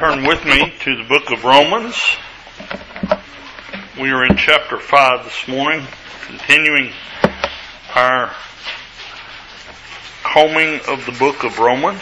turn with me to the book of Romans. We are in chapter 5 this morning, continuing our combing of the book of Romans.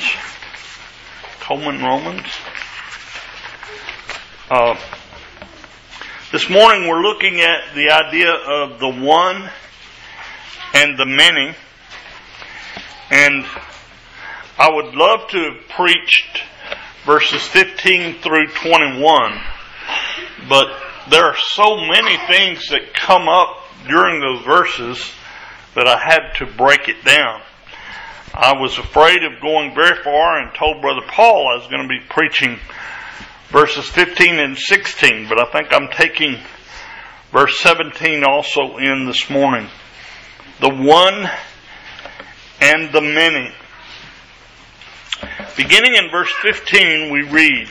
This morning we're looking at the idea of the one and the many. And I would love to have preached verses 15 through 21, but there are so many things that come up during those verses that I had to break it down. I was afraid of going very far and told Brother Paul I was going to be preaching verses 15 and 16, but I think I'm taking verse 17 also in this morning. The one and the many. Beginning in verse 15 we read,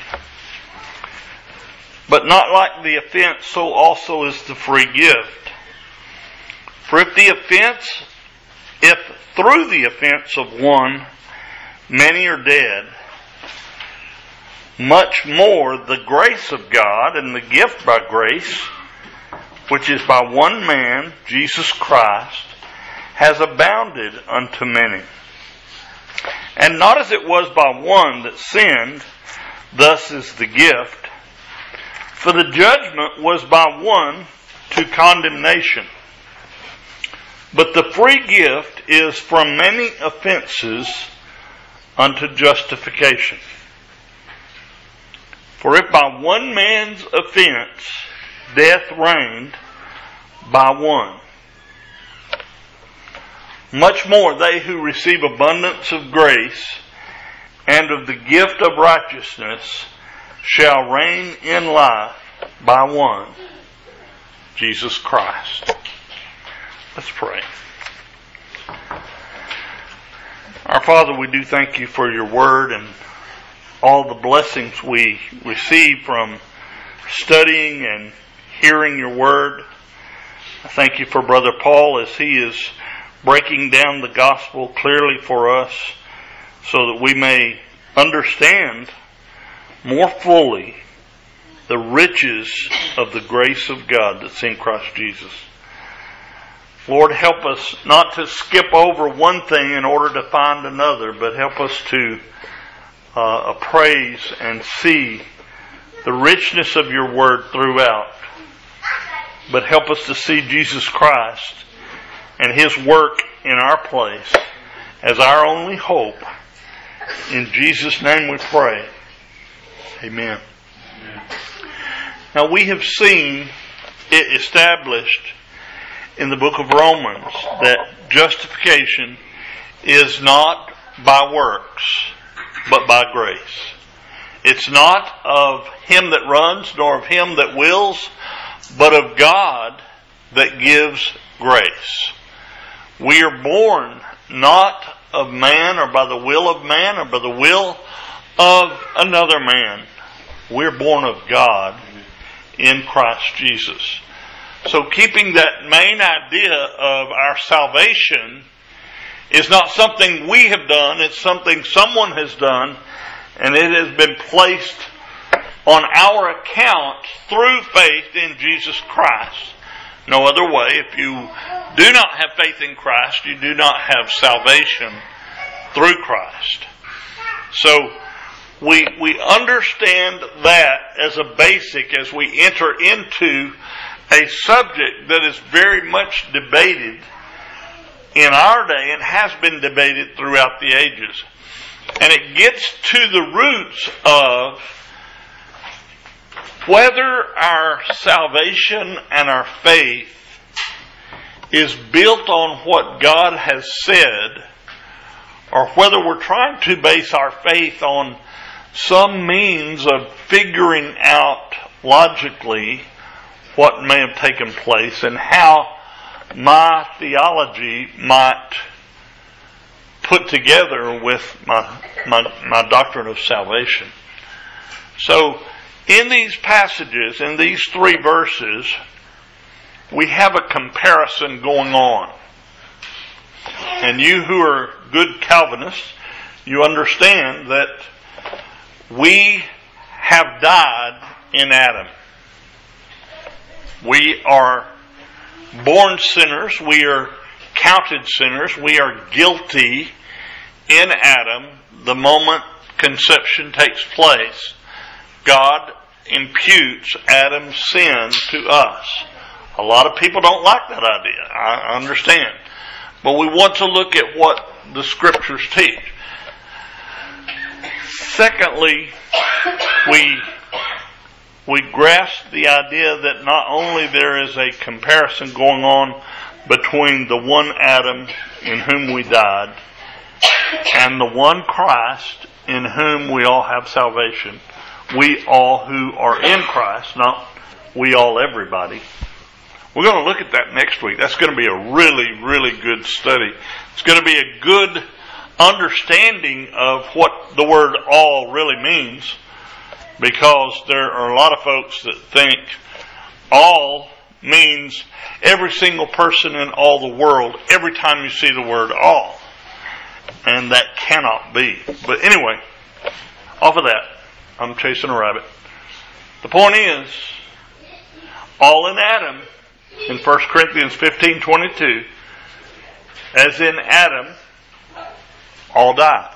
"But not like the offense, so also is the free gift. For if through the offense of one many are dead, much more the grace of God and the gift by grace, which is by one man, Jesus Christ, has abounded unto many. And not as it was by one that sinned, thus is the gift. For the judgment was by one to condemnation. But the free gift is from many offenses unto justification. For if by one man's offense death reigned by one, much more they who receive abundance of grace and of the gift of righteousness shall reign in life by one, Jesus Christ." Let's pray. Our Father, we do thank you for your word and all the blessings we receive from studying and hearing your word. I thank you for Brother Paul as he is breaking down the gospel clearly for us so that we may understand more fully the riches of the grace of God that's in Christ Jesus. Lord, help us not to skip over one thing in order to find another, but help us to appraise and see the richness of your word throughout. But help us to see Jesus Christ and His work in our place as our only hope. In Jesus' name we pray. Amen. Now we have seen it established in the book of Romans that justification is not by works, but by grace. It's not of him that runs, nor of him that wills, but of God that gives grace. We are born not of man or by the will of man or by the will of another man. We're born of God in Christ Jesus. So keeping that main idea of our salvation is not something we have done, it's something someone has done, and it has been placed on our account through faith in Jesus Christ. No other way. If you do not have faith in Christ, you do not have salvation through Christ. So we understand that as a basic as we enter into a subject that is very much debated in our day and has been debated throughout the ages. And it gets to the roots of whether our salvation and our faith is built on what God has said, or whether we're trying to base our faith on some means of figuring out logically what may have taken place and how my theology might put together with my doctrine of salvation. So, in these passages, in these 3 verses, we have a comparison going on. And you who are good Calvinists, you understand that we have died in Adam. We are born sinners. We are counted sinners. We are guilty in Adam. The moment conception takes place, God imputes Adam's sin to us. A lot of people don't like that idea. I understand. But we want to look at what the Scriptures teach. Secondly, we grasp the idea that not only there is a comparison going on between the one Adam in whom we died and the one Christ in whom we all have salvation. We all who are in Christ, not we all everybody. We're going to look at that next week. That's going to be a really, really good study. It's going to be a good understanding of what the word all really means, because there are a lot of folks that think all means every single person in all the world every time you see the word all. And that cannot be. But anyway, off of that, I'm chasing a rabbit. The point is, all in Adam, in 1 Corinthians 15:22, as in Adam, all died.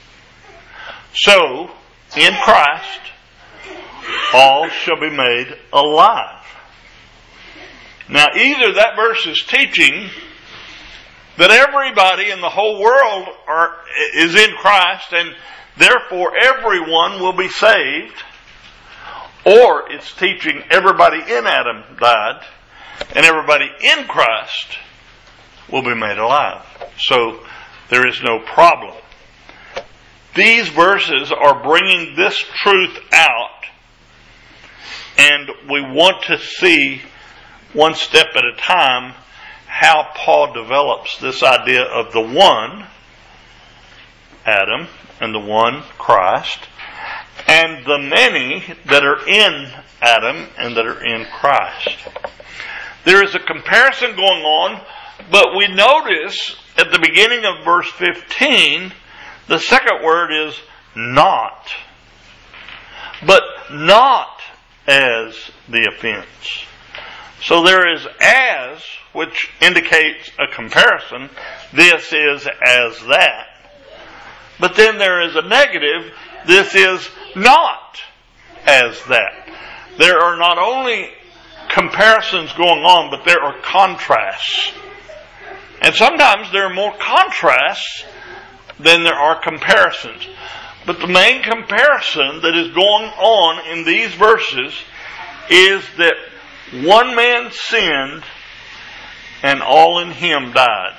So, in Christ, all shall be made alive. Now, either that verse is teaching that everybody in the whole world is in Christ and therefore everyone will be saved, or it's teaching everybody in Adam died and everybody in Christ will be made alive. So there is no problem. These verses are bringing this truth out, and we want to see one step at a time how Paul develops this idea of the one Adam and the one Christ and the many that are in Adam and that are in Christ. There is a comparison going on, but we notice at the beginning of verse 15, the second word is not. But not as the offense. So there is as, which indicates a comparison. This is as that. But then there is a negative. This is not as that. There are not only comparisons going on, but there are contrasts. And sometimes there are more contrasts than there are comparisons. But the main comparison that is going on in these verses is that one man sinned and all in him died.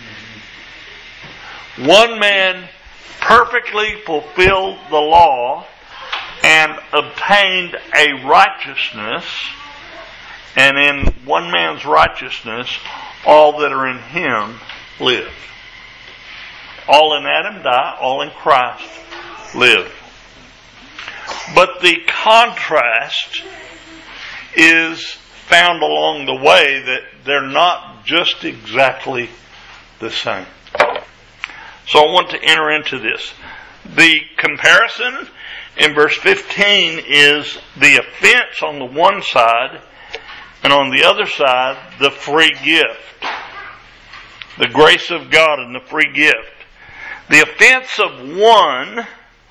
One man perfectly fulfilled the law and obtained a righteousness, and in one man's righteousness all that are in him live. All in Adam die, all in Christ live. But the contrast is found along the way that they're not just exactly the same. So I want to enter into this. The comparison in verse 15 is the offense on the one side, and on the other side, the free gift. The grace of God and the free gift. The offense of one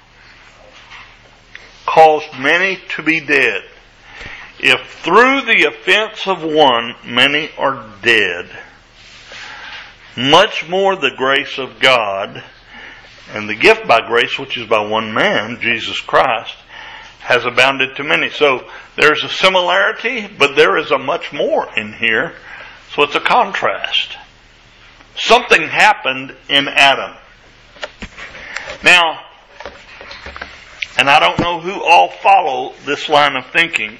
caused many to be dead. If through the offense of one many are dead, much more the grace of God and the gift by grace, which is by one man, Jesus Christ, has abounded to many. So there's a similarity, but there is a much more in here. So it's a contrast. Something happened in Adam. Now, and I don't know who all follow this line of thinking,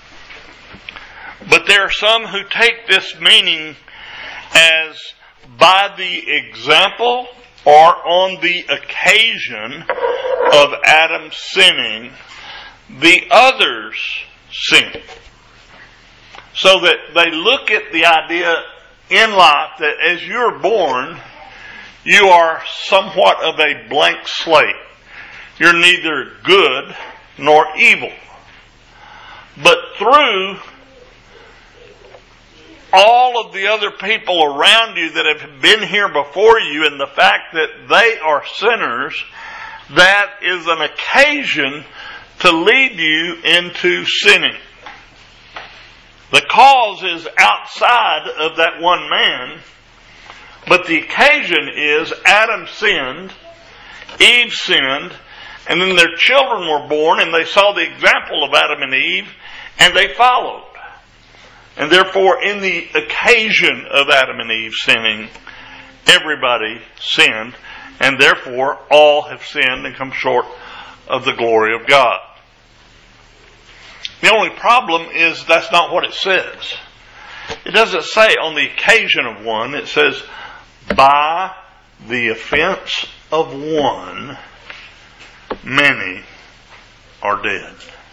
but there are some who take this meaning as by the example or on the occasion of Adam sinning, the others sin. So that they look at the idea in life that as you're born, you are somewhat of a blank slate. You're neither good nor evil. But through all of the other people around you that have been here before you and the fact that they are sinners, that is an occasion to lead you into sinning. The cause is outside of that one man, but the occasion is Adam sinned, Eve sinned, and then their children were born and they saw the example of Adam and Eve and they followed. And therefore, in the occasion of Adam and Eve sinning, everybody sinned, and therefore all have sinned and come short of the glory of God. The only problem is that's not what it says. It doesn't say on the occasion of one. It says, by the offense of one, many are dead.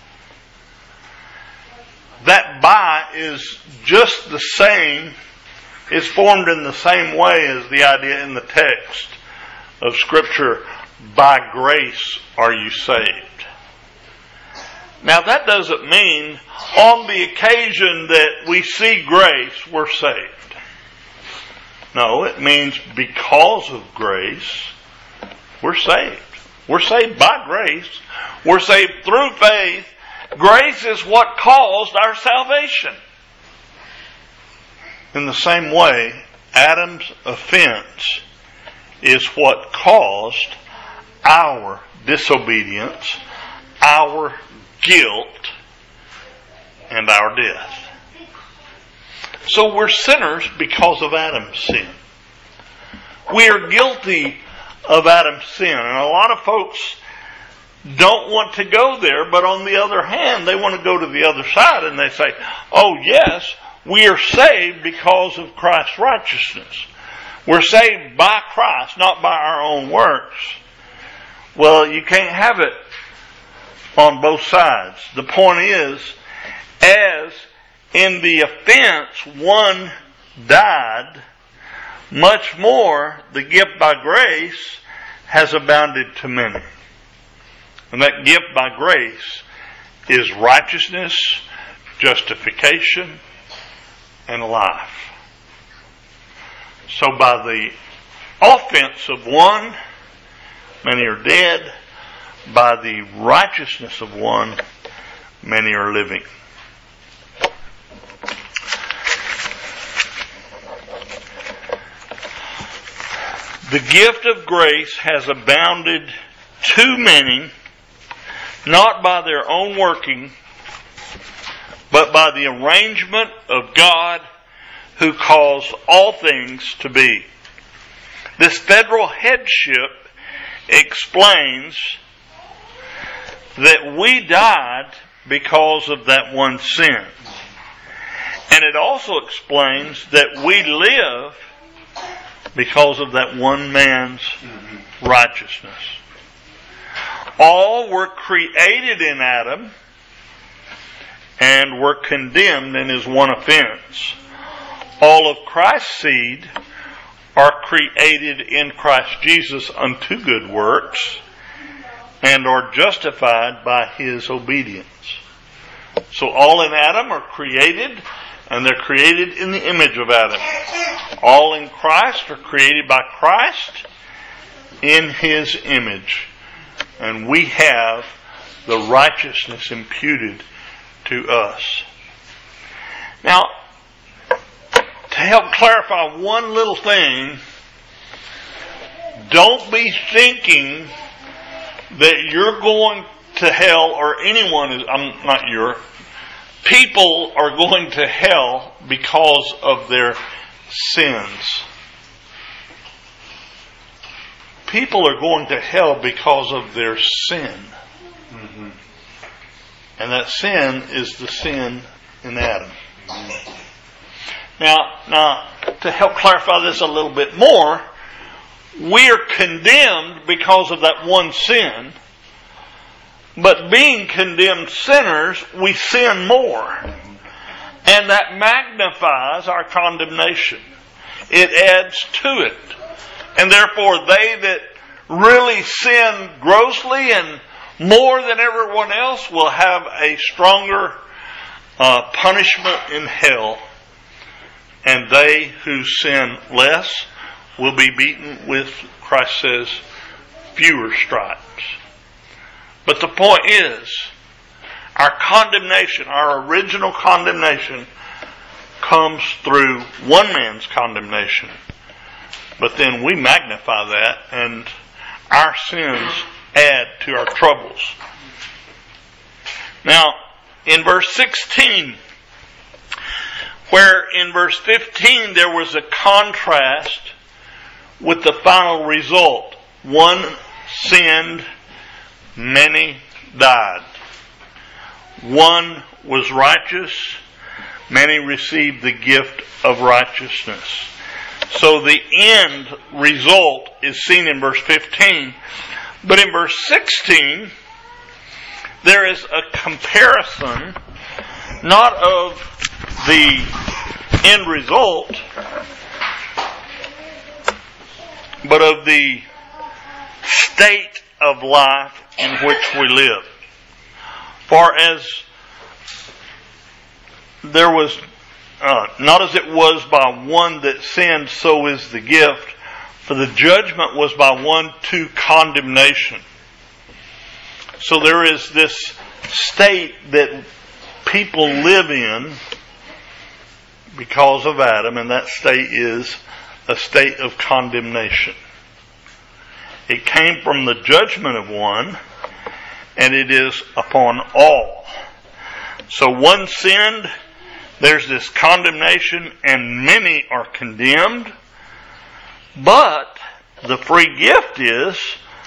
That by is just the same, is formed in the same way as the idea in the text of Scripture, by grace are you saved. Now that doesn't mean on the occasion that we see grace, we're saved. No, it means because of grace, we're saved. We're saved by grace. We're saved through faith. Grace is what caused our salvation. In the same way, Adam's offense is what caused our disobedience, our guilt, and our death. So we're sinners because of Adam's sin. We are guilty of Adam's sin. And a lot of folks don't want to go there, but on the other hand, they want to go to the other side and they say, oh yes, we are saved because of Christ's righteousness. We're saved by Christ, not by our own works. Well, you can't have it on both sides. The point is, as in the offense one died, much more the gift by grace has abounded to many. And that gift by grace is righteousness, justification, and life. So by the offense of one, many are dead. By the righteousness of one, many are living. The gift of grace has abounded to many, not by their own working, but by the arrangement of God who caused all things to be. This federal headship explains that we died because of that one sin. And it also explains that we live because of that one man's righteousness. All were created in Adam and were condemned in his one offense. All of Christ's seed are created in Christ Jesus unto good works and are justified by his obedience. So all in Adam are created, and they're created in the image of Adam. All in Christ are created by Christ in his image. And we have the righteousness imputed to us. Now, to help clarify one little thing, don't be thinking that you're going to hell, or anyone is, people are going to hell because of their sins. People are going to hell because of their sin. Mm-hmm. And that sin is the sin in Adam. Mm-hmm. Now, to help clarify this a little bit more, we are condemned because of that one sin. But being condemned sinners, we sin more. And that magnifies our condemnation. It adds to it. And therefore, they that really sin grossly and more than everyone else, will have a stronger punishment in hell. And they who sin less will be beaten with, Christ says, fewer stripes. But the point is, our condemnation, our original condemnation, comes through one man's condemnation. But then we magnify that, and our sins add to our troubles. Now, in verse 16, where in verse 15 there was a contrast with the final result. One sinned, many died. One was righteous, many received the gift of righteousness. So the end result is seen in verse 15. But in verse 16, there is a comparison, not of the end result, but of the state of life in which we live. For as there was, not as it was by one that sinned, so is the gift. For the judgment was by one to condemnation. So there is this state that people live in because of Adam, and that state is a state of condemnation. It came from the judgment of one, and it is upon all. So one sinned, there's this condemnation, and many are condemned. But the free gift is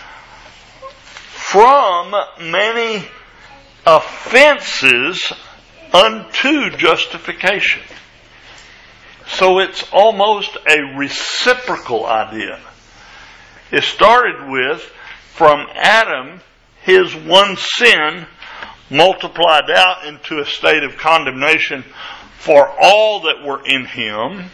from many offenses unto justification. So it's almost a reciprocal idea. It started with, from Adam, his one sin multiplied out into a state of condemnation for all that were in him.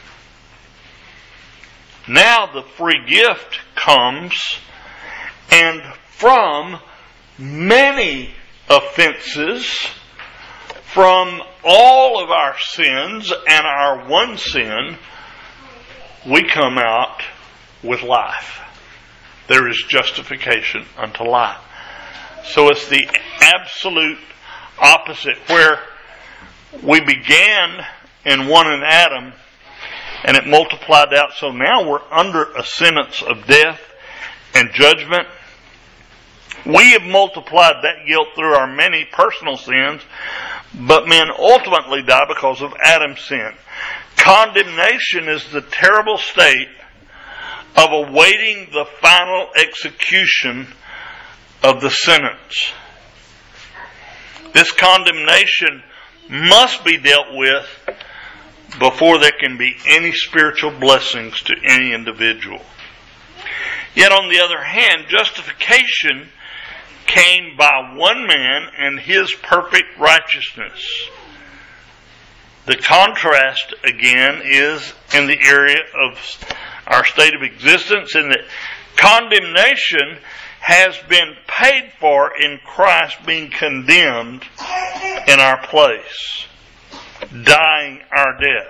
Now the free gift comes, and from many offenses, from all of our sins and our one sin, we come out with life. There is justification unto life. So it's the absolute opposite, where we began in one in Adam, and it multiplied out. So now we're under a sentence of death and judgment. We have multiplied that guilt through our many personal sins, but men ultimately die because of Adam's sin. Condemnation is the terrible state of awaiting the final execution of the sentence. This condemnation must be dealt with before there can be any spiritual blessings to any individual. Yet on the other hand, justification came by one man and his perfect righteousness. The contrast again is in the area of our state of existence, in that condemnation has been paid for in Christ being condemned in our place, dying our death.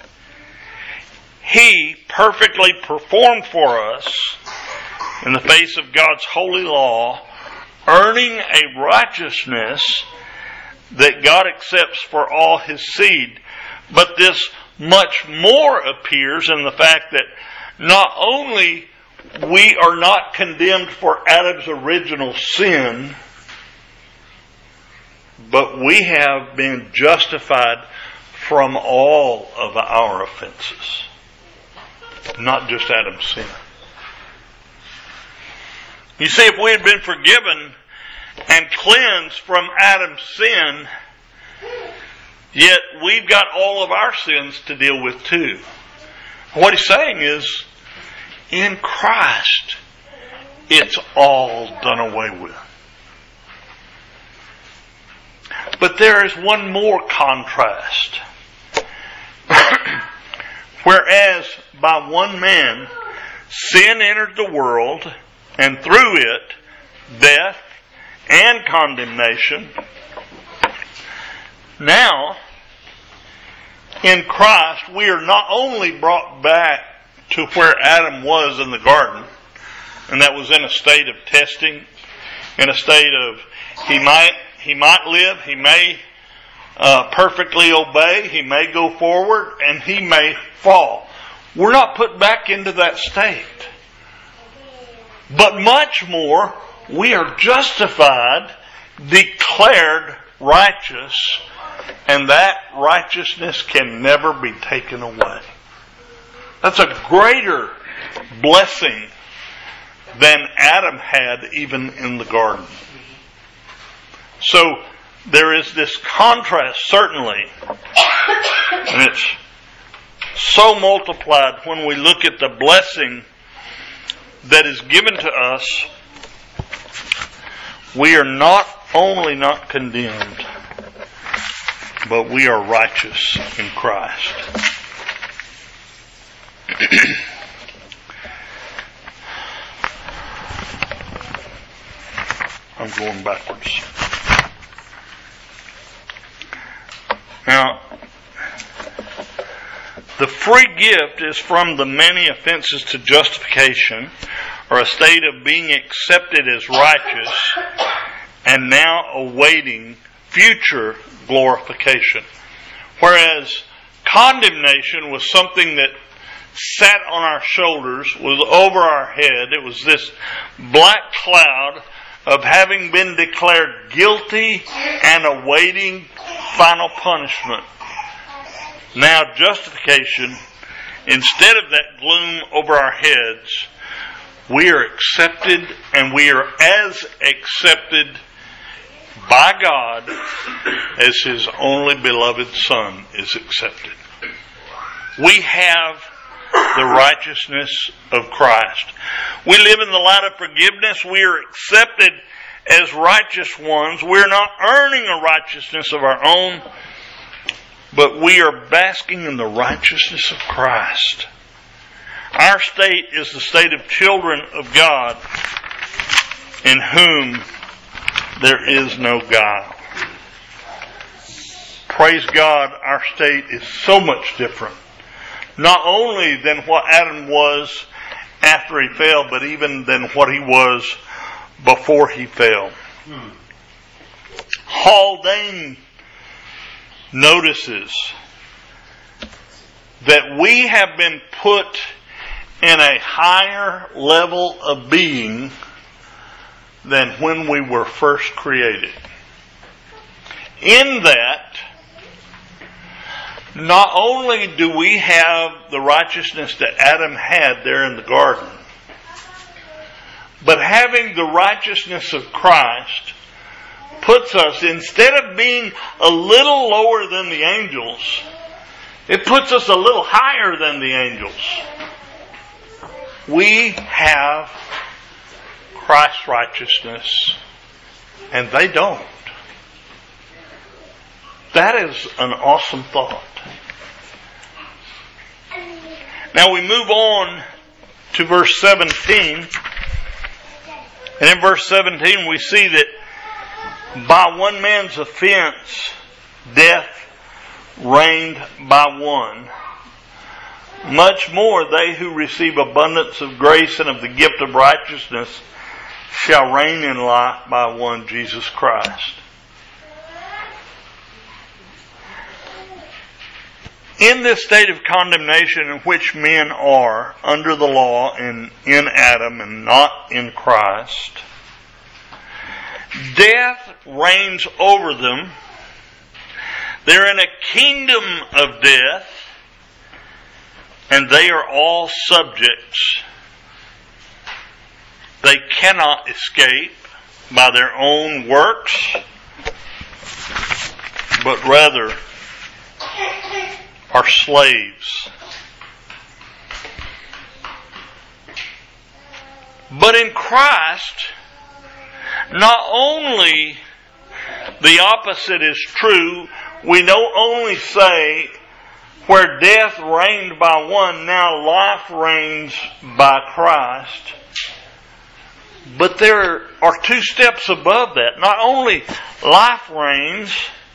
He perfectly performed for us in the face of God's holy law, earning a righteousness that God accepts for all His seed. But this much more appears in the fact that not only we are not condemned for Adam's original sin, but we have been justified from all of our offenses. Not just Adam's sin. You see, if we had been forgiven and cleansed from Adam's sin, yet we've got all of our sins to deal with too. What he's saying is, in Christ, it's all done away with. But there is one more contrast. Whereas by one man sin entered the world, and through it death, and condemnation. Now, in Christ, we are not only brought back to where Adam was in the garden, and that was in a state of testing, in a state of he might live, he may perfectly obey, he may go forward, and he may fall. We're not put back into that state. But much more, we are justified, declared righteous, and that righteousness can never be taken away. That's a greater blessing than Adam had even in the garden. So there is this contrast, certainly, and it's so multiplied when we look at the blessing that is given to us. We are not only not condemned, but we are righteous in Christ. I'm going backwards. Now, the free gift is from the many offenses to justification, or a state of being accepted as righteous, and now awaiting future glorification. Whereas condemnation was something that sat on our shoulders, was over our head. It was this black cloud of having been declared guilty and awaiting final punishment. Now justification, instead of that gloom over our heads, we are accepted, and we are as accepted by God as His only beloved Son is accepted. We have the righteousness of Christ. We live in the light of forgiveness. We are accepted as righteous ones. We're not earning a righteousness of our own, but we are basking in the righteousness of Christ. Our state is the state of children of God, in whom there is no guile. Praise God, our state is so much different. Not only than what Adam was after he fell, but even than what he was before he fell. Haldane notices that we have been put in a higher level of being than when we were first created. In that, not only do we have the righteousness that Adam had there in the garden, but having the righteousness of Christ puts us, instead of being a little lower than the angels, it puts us a little higher than the angels. We have Christ's righteousness, and they don't. That is an awesome thought. Now we move on to verse 17. And in verse 17 we see that by one man's offense, death reigned by one. Much more they who receive abundance of grace and of the gift of righteousness shall reign in life by one, Jesus Christ. In this state of condemnation in which men are under the law and in Adam and not in Christ, death reigns over them. They're in a kingdom of death, and they are all subjects. They cannot escape by their own works, but rather are slaves. But in Christ, not only the opposite is true, we don't only say where death reigned by one, now life reigns by Christ. But there are two steps above that. Not only life reigns,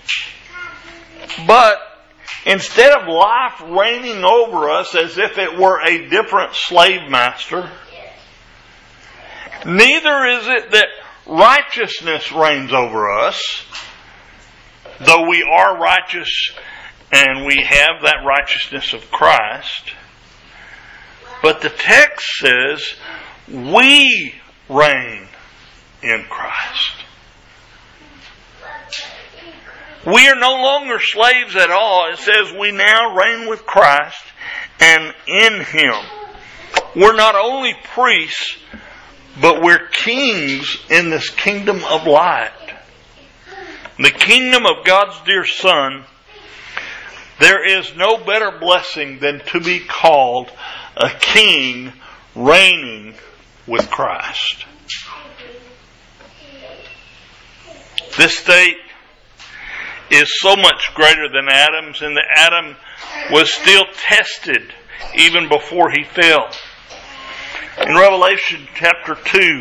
but instead of life reigning over us as if it were a different slave master, neither is it that righteousness reigns over us, though we are righteous and we have that righteousness of Christ. But the text says we reign in Christ. We are no longer slaves at all. It says we now reign with Christ and in Him. We're not only priests, but we're kings in this kingdom of light. The kingdom of God's dear Son. There is no better blessing than to be called a king reigning with Christ. This state is so much greater than Adam's, and that Adam was still tested even before he fell. In Revelation chapter 2,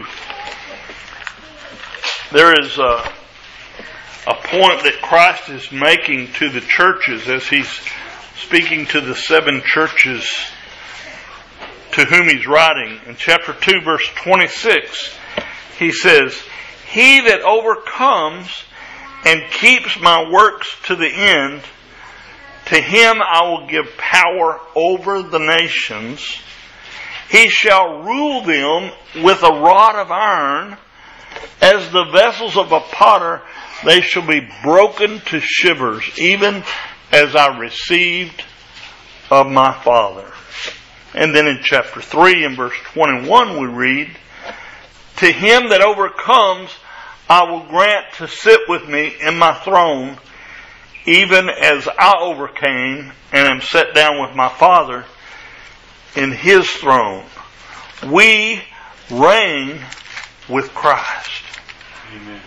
there is a point that Christ is making to the churches as He's speaking to the 7 churches to whom He's writing. In chapter 2, verse 26, He says, "He that overcomes and keeps my works to the end, to him I will give power over the nations. He shall rule them with a rod of iron. As the vessels of a potter, they shall be broken to shivers, even as I received of my Father." And then in chapter 3 and verse 21 we read, "To him that overcomes, I will grant to sit with me in my throne, even as I overcame and am set down with my Father in His throne." We reign with Christ. Amen.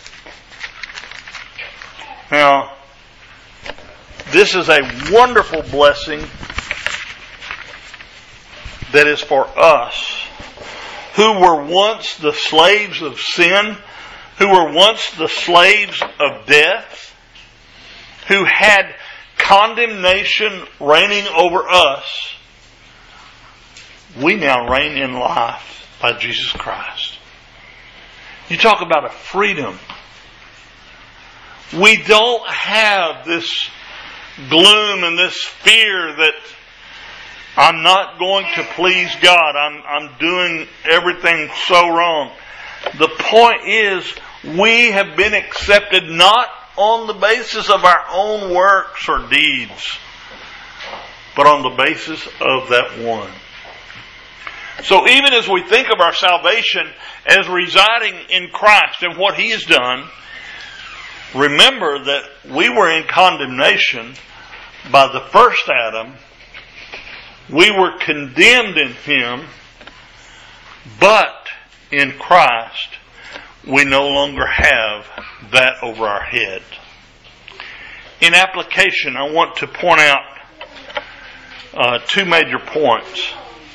Now, this is a wonderful blessing that is for us who were once the slaves of sin, who were once the slaves of death, who had condemnation reigning over us. We now reign in life by Jesus Christ. You talk about a freedom. We don't have this gloom and this fear that I'm not going to please God. I'm doing everything so wrong. The point is, we have been accepted not on the basis of our own works or deeds, but on the basis of that one. So even as we think of our salvation as residing in Christ and what He has done, remember that we were in condemnation by the first Adam. We were condemned in him, but in Christ we no longer have that over our head. In application, I want to point out two major points.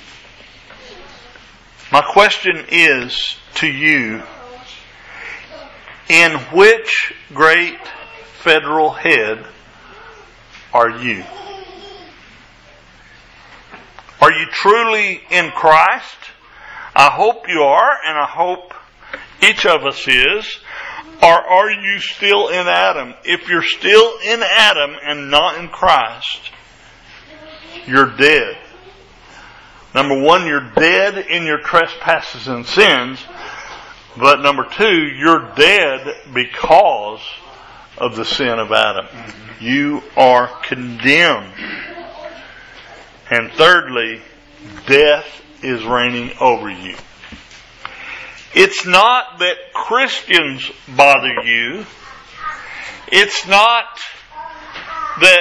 My question is to you, in which great federal head are you? Are you truly in Christ? I hope you are, and I hope each of us is. Or are you still in Adam? If you're still in Adam and not in Christ, you're dead. Number one, you're dead in your trespasses and sins. But number two, you're dead because of the sin of Adam. You are condemned. And thirdly, death is reigning over you. It's not that Christians bother you. It's not that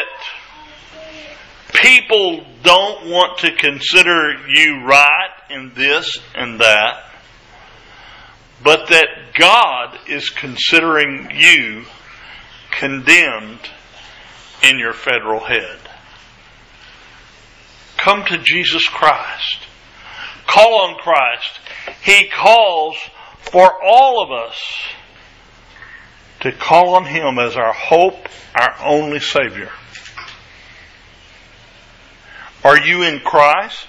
people don't want to consider you right in this and that, but that God is considering you condemned in your federal head. Come to Jesus Christ. Call on Christ. He calls for all of us to call on Him as our hope, our only Savior. Are you in Christ?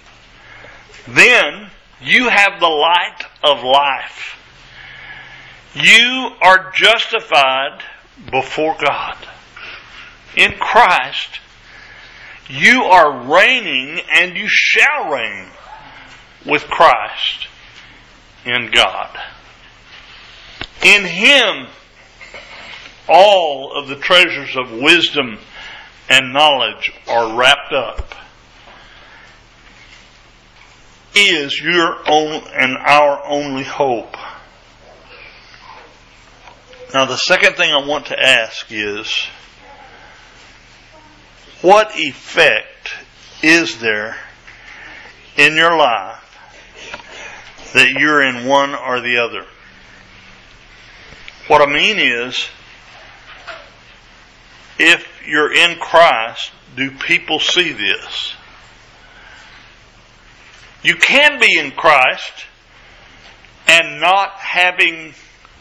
Then you have the light of life. You are justified before God. In Christ, you are reigning, and you shall reign with Christ in God. In Him, all of the treasures of wisdom and knowledge are wrapped up. Is your own and our only hope. Now, the second thing I want to ask is, what effect is there in your life that you're in one or the other? What I mean is, if you're in Christ, do people see this? You can be in Christ and not having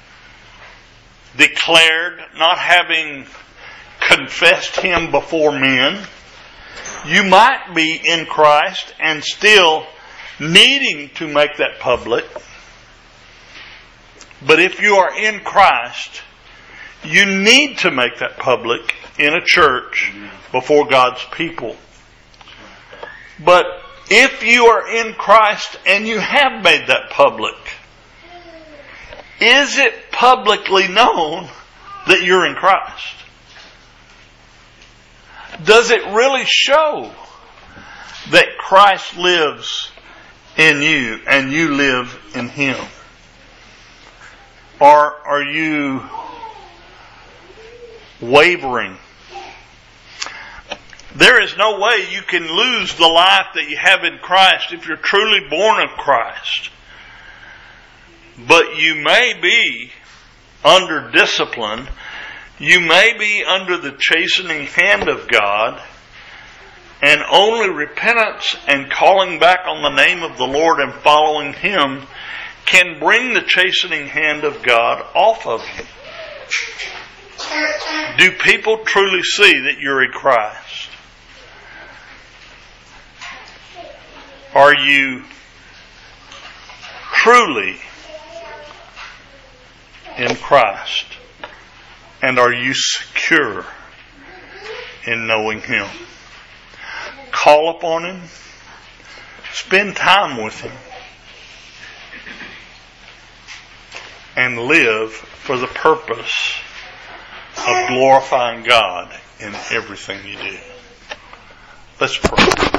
declared, not having confessed Him before men. You might be in Christ and still needing to make that public. But if you are in Christ, you need to make that public in a church before God's people. But if you are in Christ and you have made that public, is it publicly known that you're in Christ? Does it really show that Christ lives in you and you live in Him? Or are you wavering? There is no way you can lose the life that you have in Christ if you're truly born of Christ. But you may be under discipline. You may be under the chastening hand of God. And only repentance and calling back on the name of the Lord and following Him can bring the chastening hand of God off of you. Do people truly see that you're in Christ? Are you truly in Christ? And are you secure in knowing Him? Call upon Him. Spend time with Him. And live for the purpose of glorifying God in everything you do. Let's pray.